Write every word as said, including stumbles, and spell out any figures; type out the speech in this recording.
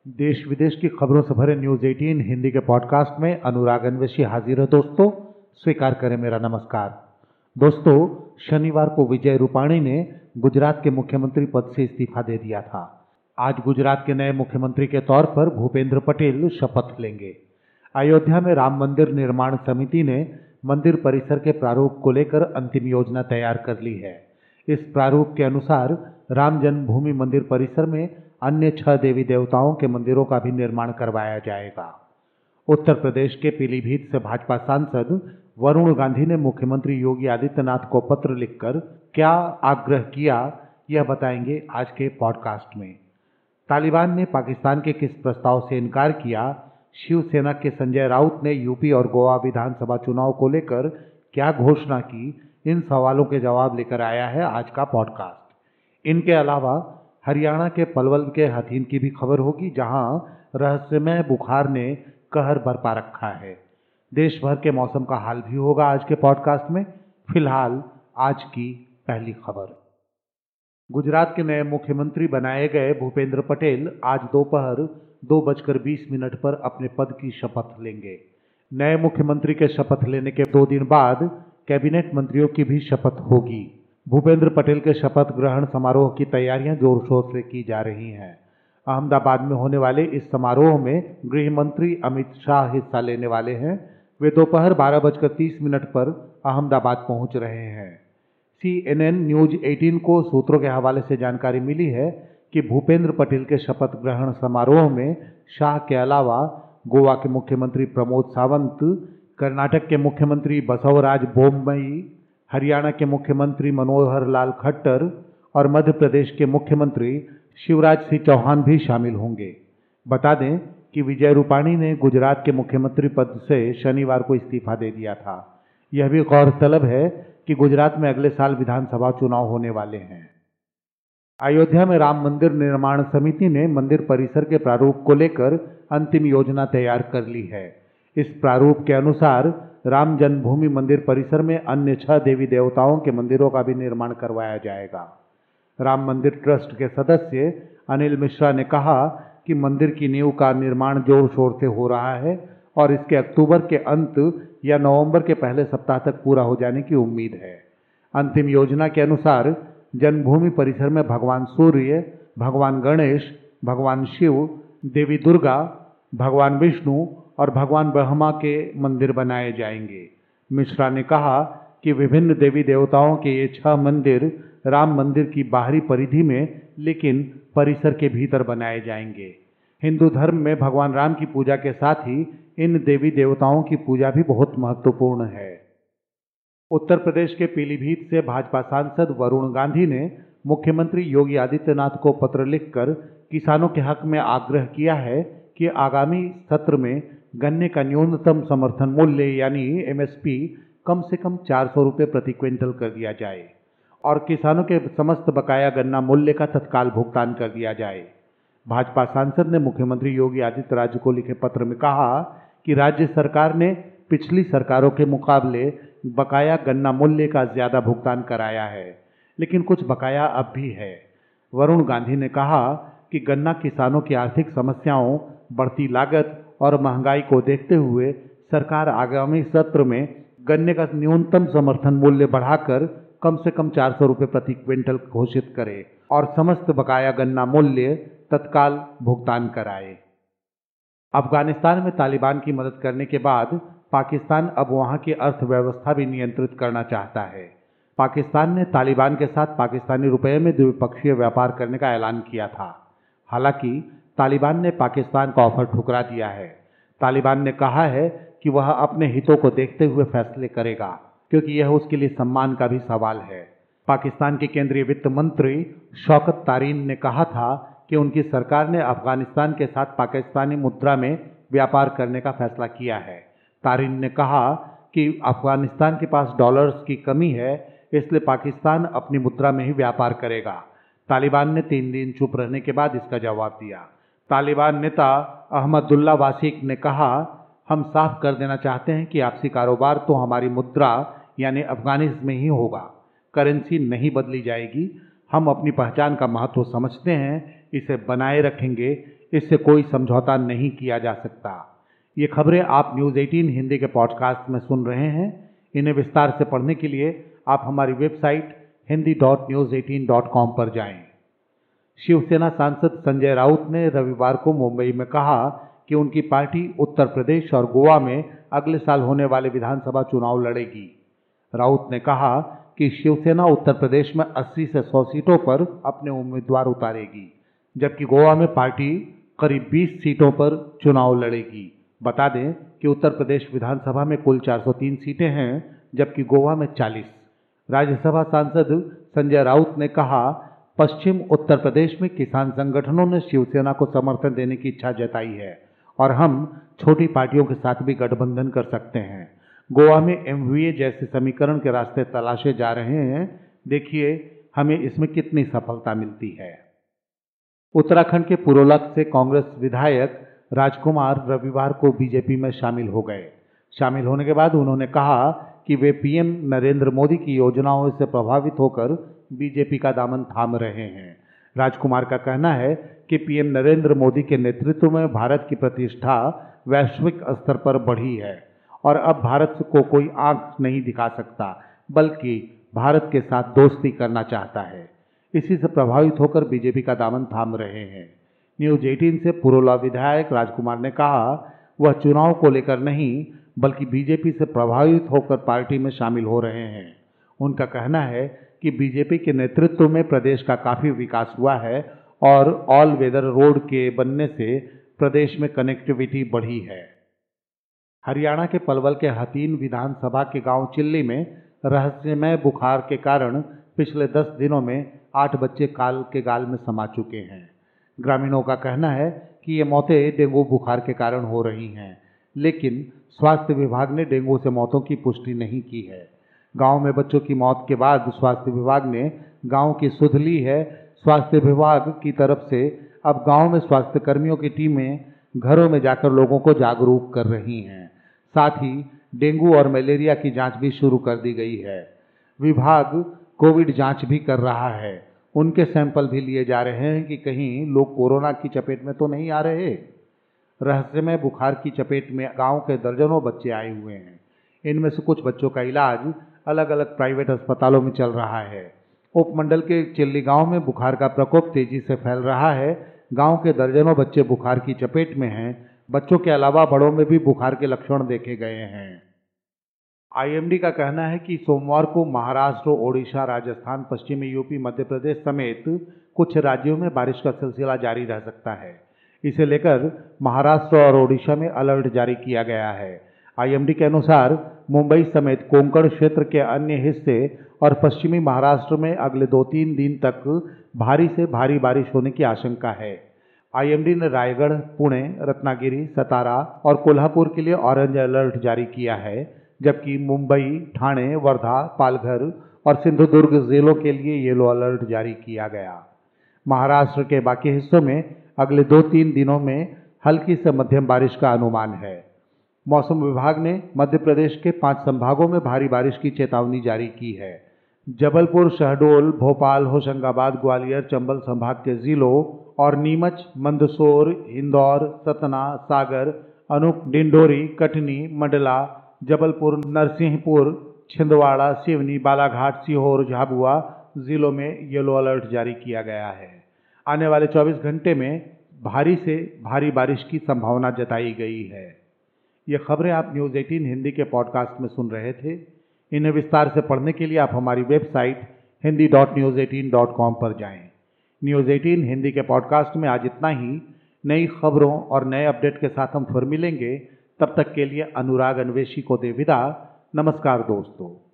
देश विदेश की खबरों से भरे न्यूज अठारह हिंदी के पॉडकास्ट में अनुराग अन्वेषी हाजिर है। दोस्तों, स्वीकार करें मेरा नमस्कार। दोस्तों, शनिवार को विजय रूपाणी ने गुजरात के मुख्यमंत्री पद से इस्तीफा दे दिया था। आज गुजरात के नए मुख्यमंत्री के तौर पर भूपेंद्र पटेल शपथ लेंगे। अयोध्या में राम मंदिर निर्माण समिति ने मंदिर परिसर के प्रारूप को लेकर अंतिम योजना तैयार कर ली है। इस प्रारूप के अनुसार राम जन्मभूमि मंदिर परिसर में अन्य छह देवी देवताओं के मंदिरों का भी निर्माण करवाया जाएगा। उत्तर प्रदेश के पीलीभीत से भाजपा सांसद वरुण गांधी ने मुख्यमंत्री योगी आदित्यनाथ को पत्र लिखकर क्या आग्रह किया, यह बताएंगे आज के पॉडकास्ट में। तालिबान ने पाकिस्तान के किस प्रस्ताव से इनकार किया, शिवसेना के संजय राउत ने यूपी और गोवा विधानसभा चुनाव को लेकर क्या घोषणा की, इन सवालों के जवाब लेकर आया है आज का पॉडकास्ट। इनके अलावा हरियाणा के पलवल के हथीन की भी खबर होगी, जहां रहस्यमय बुखार ने कहर बरपा रखा है। देश भर के मौसम का हाल भी होगा आज के पॉडकास्ट में। फिलहाल आज की पहली खबर। गुजरात के नए मुख्यमंत्री बनाए गए भूपेंद्र पटेल आज दोपहर दो बजकर बीस मिनट पर अपने पद की शपथ लेंगे। नए मुख्यमंत्री के शपथ लेने के दो दिन बाद कैबिनेट मंत्रियों की भी शपथ होगी। भूपेंद्र पटेल के शपथ ग्रहण समारोह की तैयारियां जोर शोर से की जा रही हैं। अहमदाबाद में होने वाले इस समारोह में गृह मंत्री अमित शाह हिस्सा लेने वाले हैं। वे दोपहर बारह बजकर तीस मिनट पर अहमदाबाद पहुंच रहे हैं। सी एन एन न्यूज अठारह को सूत्रों के हवाले से जानकारी मिली है कि भूपेंद्र पटेल के शपथ ग्रहण समारोह में शाह के अलावा गोवा के मुख्यमंत्री प्रमोद सावंत, कर्नाटक के मुख्यमंत्री बसवराज बोम्मई, हरियाणा के मुख्यमंत्री मनोहर लाल खट्टर और मध्य प्रदेश के मुख्यमंत्री शिवराज सिंह चौहान भी शामिल होंगे। बता दें कि विजय रूपाणी ने गुजरात के मुख्यमंत्री पद से शनिवार को इस्तीफा दे दिया था। यह भी गौरतलब है कि गुजरात में अगले साल विधानसभा चुनाव होने वाले हैं। अयोध्या में राम मंदिर निर्माण समिति ने मंदिर परिसर के प्रारूप को लेकर अंतिम योजना तैयार कर ली है। इस प्रारूप के अनुसार राम जन्मभूमि मंदिर परिसर में अन्य छह देवी देवताओं के मंदिरों का भी निर्माण करवाया जाएगा। राम मंदिर ट्रस्ट के सदस्य अनिल मिश्रा ने कहा कि मंदिर की नींव का निर्माण जोर शोर से हो रहा है और इसके अक्टूबर के अंत या नवंबर के पहले सप्ताह तक पूरा हो जाने की उम्मीद है। अंतिम योजना के अनुसार जन्मभूमि परिसर में भगवान सूर्य, भगवान गणेश, भगवान शिव, देवी दुर्गा, भगवान विष्णु और भगवान ब्रह्मा के मंदिर बनाए जाएंगे। मिश्रा ने कहा कि विभिन्न देवी देवताओं के ये छह मंदिर राम मंदिर की बाहरी परिधि में लेकिन परिसर के भीतर बनाए जाएंगे। हिंदू धर्म में भगवान राम की पूजा के साथ ही इन देवी देवताओं की पूजा भी बहुत महत्वपूर्ण है। उत्तर प्रदेश के पीलीभीत से भाजपा सांसद वरुण गांधी ने मुख्यमंत्री योगी आदित्यनाथ को पत्र लिखकर किसानों के हक में आग्रह किया है कि आगामी सत्र में गन्ने का न्यूनतम समर्थन मूल्य यानी एम एस पी कम से कम चार सौ रुपये प्रति क्विंटल कर दिया जाए और किसानों के समस्त बकाया गन्ना मूल्य का तत्काल भुगतान कर दिया जाए। भाजपा सांसद ने मुख्यमंत्री योगी आदित्यनाथ को लिखे पत्र में कहा कि राज्य सरकार ने पिछली सरकारों के मुकाबले बकाया गन्ना मूल्य का ज्यादा भुगतान कराया है, लेकिन कुछ बकाया अब भी है। वरुण गांधी ने कहा कि गन्ना किसानों की आर्थिक समस्याओं, बढ़ती लागत और महंगाई को देखते हुए सरकार आगामी सत्र में गन्ने का न्यूनतम समर्थन मूल्य बढ़ाकर कम से कम चार सौ रुपये प्रति क्विंटल घोषित करे और समस्त बकाया गन्ना मूल्य तत्काल भुगतान कराए। अफगानिस्तान में तालिबान की मदद करने के बाद पाकिस्तान अब वहां की अर्थव्यवस्था भी नियंत्रित करना चाहता है। पाकिस्तान ने तालिबान के साथ पाकिस्तानी रुपये में द्विपक्षीय व्यापार करने का ऐलान किया था। हालांकि तालिबान ने पाकिस्तान का ऑफर ठुकरा दिया है। तालिबान ने कहा है कि वह अपने हितों को देखते हुए फैसले करेगा, क्योंकि यह उसके लिए सम्मान का भी सवाल है। पाकिस्तान के केंद्रीय वित्त मंत्री शौकत तारीन ने कहा था कि उनकी सरकार ने अफगानिस्तान के साथ पाकिस्तानी मुद्रा में व्यापार करने का फैसला किया है। तारीन ने कहा कि अफगानिस्तान के पास डॉलर्स की कमी है, इसलिए पाकिस्तान अपनी मुद्रा में ही व्यापार करेगा। तालिबान ने तीन दिन चुप रहने के बाद इसका जवाब दिया। तालिबान नेता अहमदुल्ला वासिक ने कहा, हम साफ कर देना चाहते हैं कि आपसी कारोबार तो हमारी मुद्रा यानी अफगानिस में ही होगा, करेंसी नहीं बदली जाएगी। हम अपनी पहचान का महत्व समझते हैं, इसे बनाए रखेंगे। इससे कोई समझौता नहीं किया जा सकता। ये खबरें आप न्यूज़ अठारह हिंदी के पॉडकास्ट में सुन रहे हैं। इन्हें विस्तार से पढ़ने के लिए आप हमारी website Hindi dot news eighteen dot com पर जाएं। शिवसेना सांसद संजय राउत ने रविवार को मुंबई में कहा कि उनकी पार्टी उत्तर प्रदेश और गोवा में अगले साल होने वाले विधानसभा चुनाव लड़ेगी। राउत ने कहा कि शिवसेना उत्तर प्रदेश में अस्सी से सौ सीटों पर अपने उम्मीदवार उतारेगी, जबकि गोवा में पार्टी करीब बीस सीटों पर चुनाव लड़ेगी। बता दें कि उत्तर प्रदेश विधानसभा में कुल चार सौ तीन सीटें हैं, जबकि गोवा में चालीस। राज्यसभा सांसद संजय राउत ने कहा, पश्चिम उत्तर प्रदेश में किसान संगठनों ने शिवसेना को समर्थन देने की इच्छा जताई है और हम छोटी पार्टियों के साथ भी गठबंधन कर सकते हैं। गोवा में एमवीए जैसे समीकरण के रास्ते तलाशे जा रहे हैं। देखिए हमें इसमें कितनी सफलता मिलती है। उत्तराखंड के पुरोलक से कांग्रेस विधायक राजकुमार रविवार को बीजेपी में शामिल हो गए। शामिल होने के बाद उन्होंने कहा कि वे पीएम नरेंद्र मोदी की योजनाओं से प्रभावित होकर बीजेपी का दामन थाम रहे हैं। राजकुमार का कहना है कि पीएम नरेंद्र मोदी के नेतृत्व में भारत की प्रतिष्ठा वैश्विक स्तर पर बढ़ी है और अब भारत को कोई आंख नहीं दिखा सकता, बल्कि भारत के साथ दोस्ती करना चाहता है। इसी से प्रभावित होकर बीजेपी का दामन थाम रहे हैं। न्यूज़ अठारह से पुरोला विधायक राजकुमार ने कहा, वह चुनाव को लेकर नहीं बल्कि बीजेपी से प्रभावित होकर पार्टी में शामिल हो रहे हैं। उनका कहना है कि बीजेपी के नेतृत्व में प्रदेश का काफ़ी विकास हुआ है और ऑल वेदर रोड के बनने से प्रदेश में कनेक्टिविटी बढ़ी है। हरियाणा के पलवल के हथीन विधानसभा के गांव चिल्ली में रहस्यमय बुखार के कारण पिछले दस दिनों में आठ बच्चे काल के गाल में समा चुके हैं। ग्रामीणों का कहना है कि ये मौतें डेंगू बुखार के कारण हो रही हैं, लेकिन स्वास्थ्य विभाग ने डेंगू से मौतों की पुष्टि नहीं की है। गांव में बच्चों की मौत के बाद स्वास्थ्य विभाग ने गांव की सुध ली है। स्वास्थ्य विभाग की तरफ से अब गांव में स्वास्थ्य कर्मियों की टीमें घरों में जाकर लोगों को जागरूक कर रही हैं। साथ ही डेंगू और मलेरिया की जांच भी शुरू कर दी गई है। विभाग कोविड जांच भी कर रहा है। उनके सैंपल भी लिए जा रहे हैं कि कहीं लोग कोरोना की चपेट में तो नहीं आ रहे। रहस्यमय बुखार की चपेट में गांव के दर्जनों बच्चे आए हुए हैं। इनमें से कुछ बच्चों का इलाज अलग अलग प्राइवेट अस्पतालों में चल रहा है। उपमंडल के चिल्ली गांव में बुखार का प्रकोप तेजी से फैल रहा है। गांव के दर्जनों बच्चे बुखार की चपेट में हैं। बच्चों के अलावा बड़ों में भी बुखार के लक्षण देखे गए हैं। आईएमडी का कहना है कि सोमवार को महाराष्ट्र, ओडिशा, राजस्थान, पश्चिमी यूपी, मध्य प्रदेश समेत कुछ राज्यों में बारिश का सिलसिला जारी रह सकता है। इसे लेकर महाराष्ट्र और ओडिशा में अलर्ट जारी किया गया है। आईएमडी के अनुसार मुंबई समेत कोंकण क्षेत्र के अन्य हिस्से और पश्चिमी महाराष्ट्र में अगले दो तीन दिन तक भारी से भारी बारिश होने की आशंका है। आईएमडी ने रायगढ़, पुणे, रत्नागिरी, सतारा और कोल्हापुर के लिए ऑरेंज अलर्ट जारी किया है, जबकि मुंबई, ठाणे, वर्धा, पालघर और सिंधुदुर्ग जिलों के लिए येलो अलर्ट जारी किया गया। महाराष्ट्र के बाकी हिस्सों में अगले दो तीन दिनों में हल्की से मध्यम बारिश का अनुमान है। मौसम विभाग ने मध्य प्रदेश के पांच संभागों में भारी बारिश की चेतावनी जारी की है। जबलपुर, शहडोल, भोपाल, होशंगाबाद, ग्वालियर, चंबल संभाग के जिलों और नीमच, मंदसौर, इंदौर, सतना, सागर, अनूप, डिंडोरी, कटनी, मंडला, जबलपुर, नरसिंहपुर, छिंदवाड़ा, सिवनी, बालाघाट, सीहोर, झाबुआ जिलों में येलो अलर्ट जारी किया गया है। आने वाले चौबीस घंटे में भारी से भारी बारिश की संभावना जताई गई है। ये खबरें आप न्यूज़ अठारह हिंदी के पॉडकास्ट में सुन रहे थे। इन्हें विस्तार से पढ़ने के लिए आप हमारी website Hindi dot news eighteen dot com पर जाएं। न्यूज़ अठारह हिंदी के पॉडकास्ट में आज इतना ही। नई खबरों और नए अपडेट के साथ हम फिर मिलेंगे। तब तक के लिए अनुराग अन्वेषी को दे विदा। नमस्कार दोस्तों।